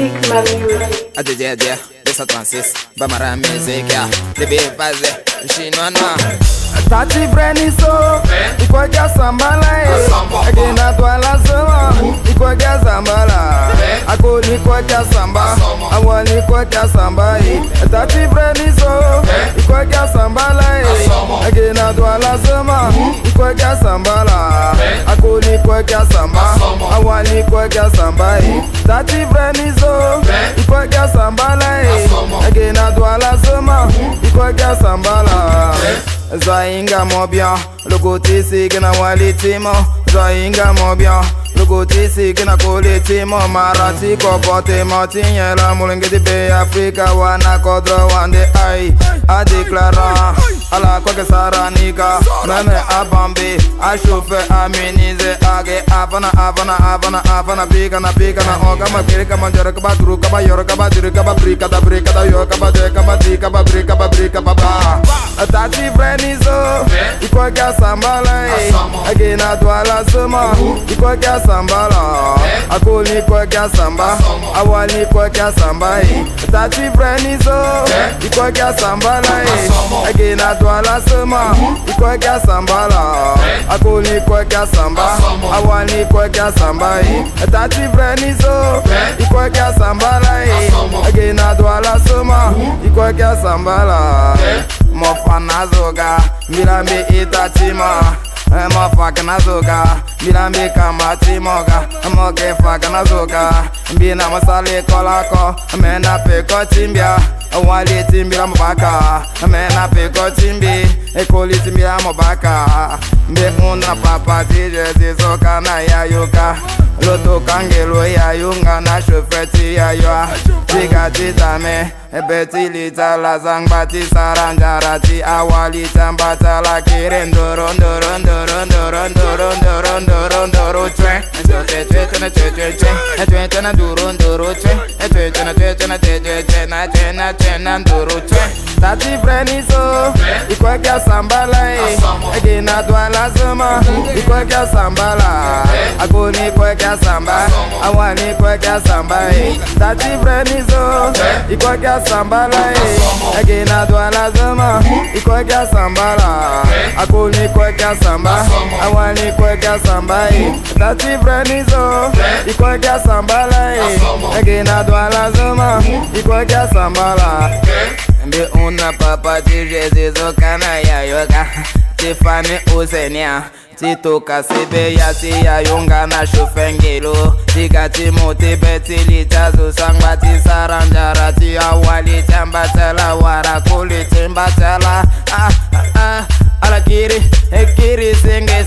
Adédia, 236, Bamara musique, bébé basé, chinois noir. Tati Breniso, Ikwaga Sambala, Agena Dwala Zama, Ikwaga Zambala, Akoli Kwaga Samba, Awali Kwaga Samba, Tati Breniso, Ikwaga Sambala, Agena Dwala Zama, Ikwaga Sambala, Akoli Kwaga Samba, Awali Kwaga Samba, Tati Breniso, Ikwaga Sambala, Agena Dwala Zama, Ikwaga Sambala. Zainga mobia, le côté c'est que na walitimo. Zainga mobia, le côté c'est que na colitimo. Marati kopote motinye la mulenge de be Africa wana kodro wande ai. A déclarant à la quoi que saranika, même à Bambi, à chauffer, à miniser, avana, pika na ogama kirika manjara kaba turu kaba yoro kaba diri kaba brika da yo kaba de kaba di kaba brika baba. Tati Breniso, Ikwaga Sambala, Agena Dwala Suma, Ikwaga Sambala, Akoli Ikwaga Samba, Awali Ikwaga Samba, Tati Breniso, Ikwaga Sambala, Agena Dwala Suma, Ikwaga Sambala, Akoli Ikwaga Samba, Awali Ikwaga Samba, Tati Breniso, Ikwaga Sambala, Agena Dwala Suma, Ikwaga Sambala. Mofana zoga, milambe itatima. Mofakana zoga, milambe kamati moga. Moke fakana zoga, mbina masale kolako. Mena peko timbia, wali timbia mobaka. Mena peko timbi, ekoli timbia mobaka. Mbe una papa tije zizoka na yayoka. Loto kangelo ya yunga na shofeti ya yoa. Tiga titame, beti lita la zangbati saranjarati. Awali tambata la kirendoro Tati Breniso, Ikwaga Sambala, Agena Dwala Zuma, Ikwaga Sambala, Agoni Ikwaga Samba, Awani Ikwaga Samba, Tati Breniso, Ikwaga Sambala, Agena Dwala Zuma, Ikwaga Sambala, Agoni Ikwaga Samba, Awani Ikwaga Samba, Tati Breniso, Ikwaga Sambala, Agena Dwala Zuma, Ikwaga Sambala. Mbe una papa tije kana ya yoga. Tiffany Ozenia, Titoka sebe ya si ya yunga na shufengelo. Tika Timothy beti litazo sangbati saranjarati. Awali tambatala warakuli timbatala. Alakiri, ekiri senge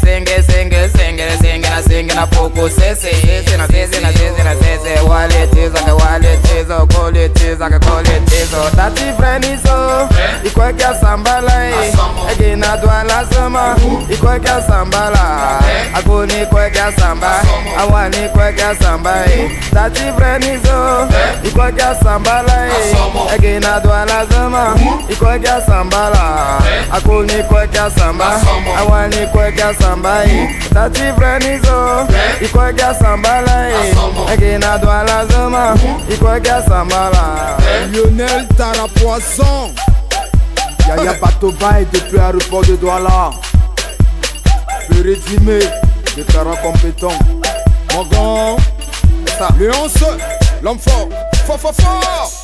na poko sese na sese wale tizo kole tizo Tati Breniso, Ikwaga Sambala, Agena Dwala Suma, Ikwaga Sambala, Agoni Ikwaga Samba, Awani Ikwaga Samba, Tati Breniso, Ikwaga Sambala, Agena Dwala Suma, Ikwaga Sambala, Agoni Ikwaga Samba, Awani Ikwaga Samba, Tati Breniso, Ikwaga Sambala, Agena Dwala Suma, Ikwaga Sambala. Lionel Tarapoisson, Yaya Batobaï depuis l'aéroport de Douala. Pérédimé, le terrain compétent. Morgan, Léonce, l'homme fort, fort.